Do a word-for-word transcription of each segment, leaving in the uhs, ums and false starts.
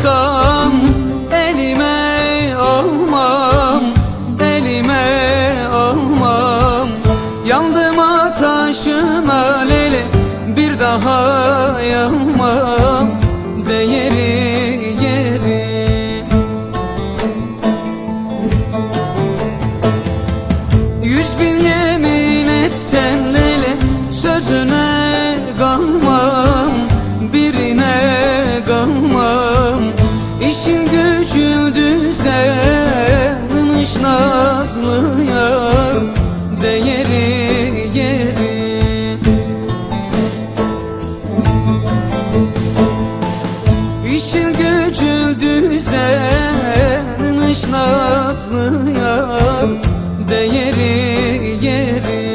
olsam elime almam, elime almam. Yandım ateşine lele, bir daha yanmam, değeri yeri. Yüz bin yemin etsen lele, sözüne kalmam, birine kalmam. İşin gücün düzen, iş nazlı yar, değeri yeri. İşin gücün düzen, iş nazlı yar, değeri yeri.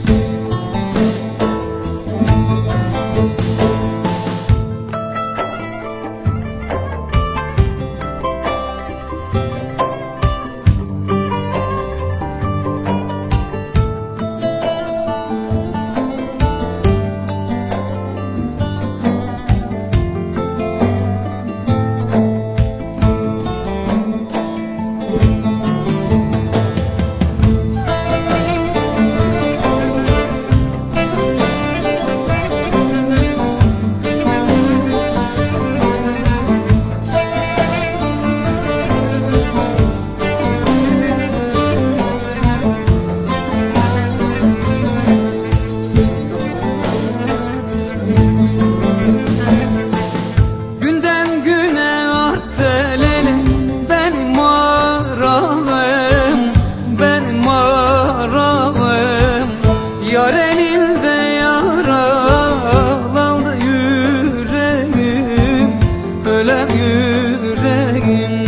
Yar elinde yaralandı yüreğim, ölem yüreğim.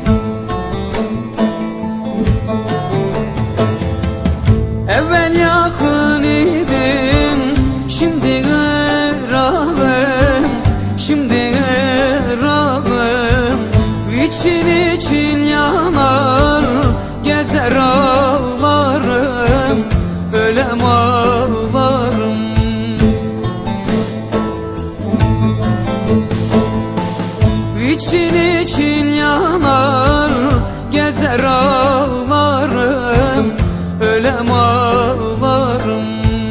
Evvel yakın idin, şimdi erağım, şimdi erağım. İçin için yanar, gezer ağlarım, ölem ağlarım. İçin için yanar, gezer ağlarım, ölem ağlarım.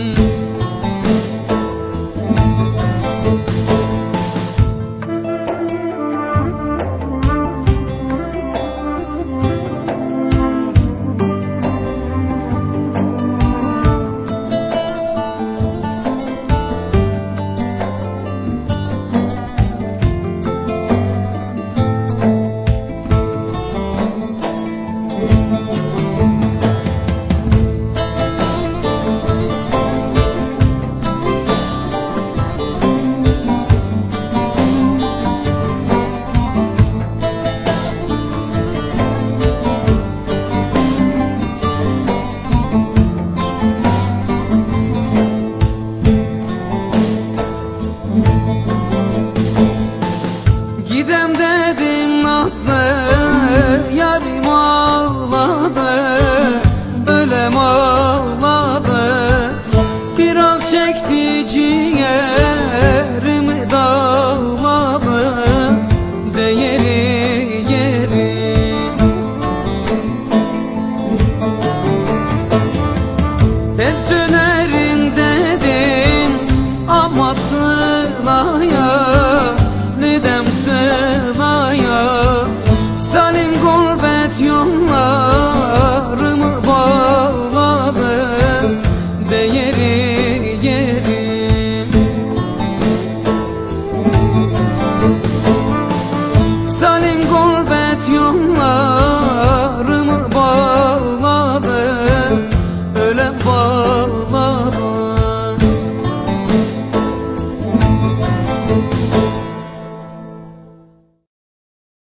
Gidem dedim nazlı, yarim ağladı, ölem ağladı. Bir ak çekti ciğerimi dağladı, değeri yeri. Tez dönerim dedim ama sılaya